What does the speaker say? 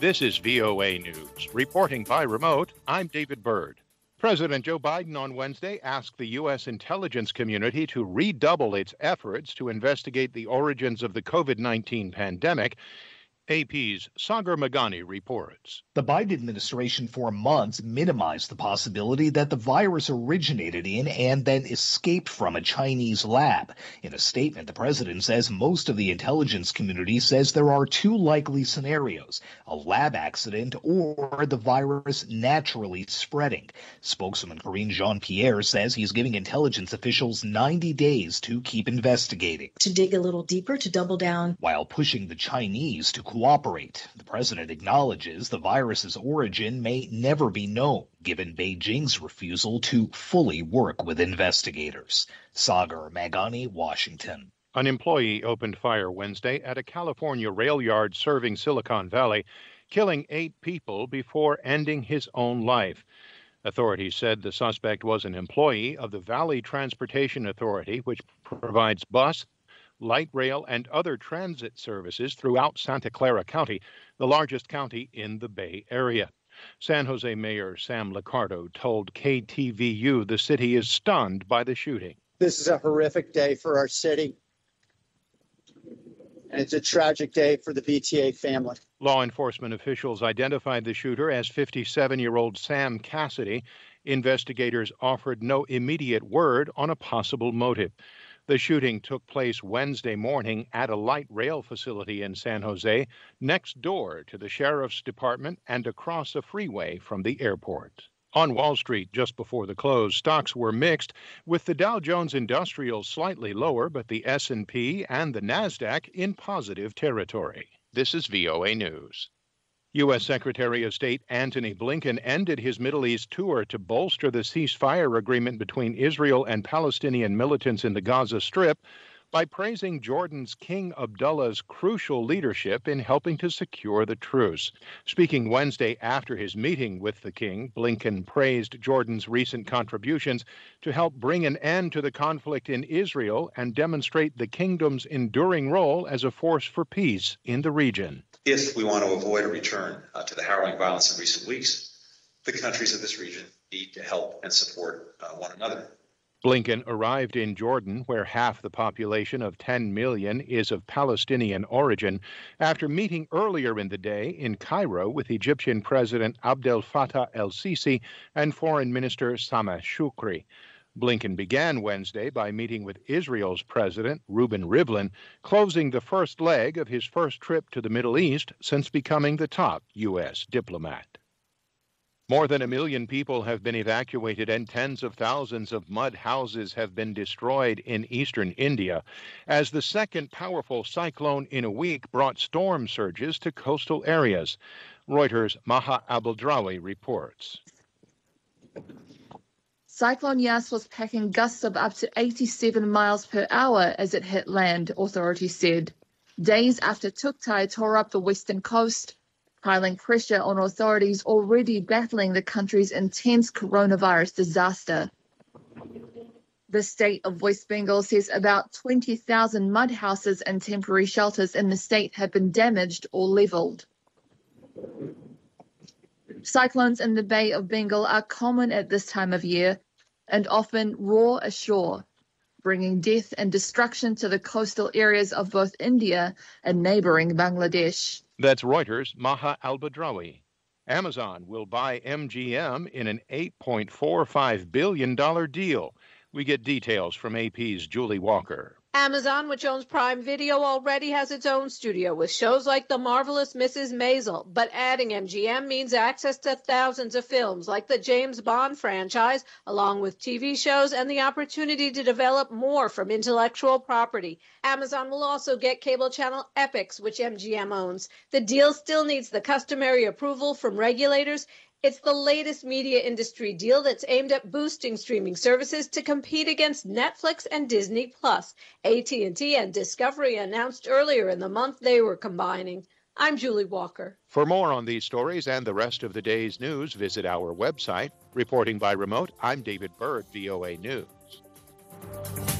This is VOA News. Reporting by remote, I'm David Byrd. President Joe Biden on Wednesday asked the U.S. intelligence community to redouble its efforts to investigate the origins of the COVID-19 pandemic. AP's Sagar Meghani reports. The Biden administration for months minimized the possibility that the virus originated in and then escaped from a Chinese lab. In a statement, the president says most of the intelligence community says there are two likely scenarios: a lab accident or the virus naturally spreading. Spokesman Karine Jean-Pierre says he's giving intelligence officials 90 days to keep investigating. To dig a little deeper, to double down. While pushing the Chinese to cooperate, the president acknowledges the virus's origin may never be known, given Beijing's refusal to fully work with investigators. Sagar Meghani, Washington. An employee opened fire Wednesday at a California rail yard serving Silicon Valley, killing 8 people before ending his own life. Authorities said the suspect was an employee of the Valley Transportation Authority, which provides bus, light rail, and other transit services throughout Santa Clara County, the largest county in the Bay Area. San Jose Mayor Sam Liccardo told KTVU the city is stunned by the shooting. This is a horrific day for our city, and it's a tragic day for the VTA family. Law enforcement officials identified the shooter as 57-year-old Sam Cassidy. Investigators offered no immediate word on a possible motive. The shooting took place Wednesday morning at a light rail facility in San Jose, next door to the sheriff's department and across a freeway from the airport. On Wall Street, just before the close, stocks were mixed, with the Dow Jones Industrial slightly lower, but the S&P and the Nasdaq in positive territory. This is VOA News. U.S. Secretary of State Antony Blinken ended his Middle East tour to bolster the ceasefire agreement between Israel and Palestinian militants in the Gaza Strip by praising Jordan's King Abdullah's crucial leadership in helping to secure the truce. Speaking Wednesday after his meeting with the king, Blinken praised Jordan's recent contributions to help bring an end to the conflict in Israel and demonstrate the kingdom's enduring role as a force for peace in the region. If we want to avoid a return to the harrowing violence in recent weeks, the countries of this region need to help and support one another. Blinken arrived in Jordan, where half the population of 10 million is of Palestinian origin, after meeting earlier in the day in Cairo with Egyptian President Abdel Fattah el-Sisi and Foreign Minister Sameh Shoukry. Blinken began Wednesday by meeting with Israel's President Reuven Rivlin, closing the first leg of his first trip to the Middle East since becoming the top U.S. diplomat. More than 1 million people have been evacuated and tens of thousands of mud houses have been destroyed in eastern India as the second powerful cyclone in a week brought storm surges to coastal areas. Reuters' Maha Abdeldrawi reports. Cyclone Yas was packing gusts of up to 87 miles per hour as it hit land, authorities said. Days after Tuktai tore up the western coast, piling pressure on authorities already battling the country's intense coronavirus disaster. The state of West Bengal says about 20,000 mud houses and temporary shelters in the state have been damaged or leveled. Cyclones in the Bay of Bengal are common at this time of year and often roar ashore, bringing death and destruction to the coastal areas of both India and neighboring Bangladesh. That's Reuters' Maha Abdeldrawi. Amazon will buy MGM in an $8.45 billion deal. We get details from AP's Julie Walker. Amazon, which owns Prime Video, already has its own studio with shows like The Marvelous Mrs. Maisel. But adding MGM means access to thousands of films like the James Bond franchise, along with TV shows and the opportunity to develop more from intellectual property. Amazon will also get cable channel Epix, which MGM owns. The deal still needs the customary approval from regulators. It's the latest media industry deal that's aimed at boosting streaming services to compete against Netflix and Disney+. AT&T and Discovery announced earlier in the month they were combining. I'm Julie Walker. For more on these stories and the rest of the day's news, visit our website. Reporting by remote, I'm David Byrd, VOA News.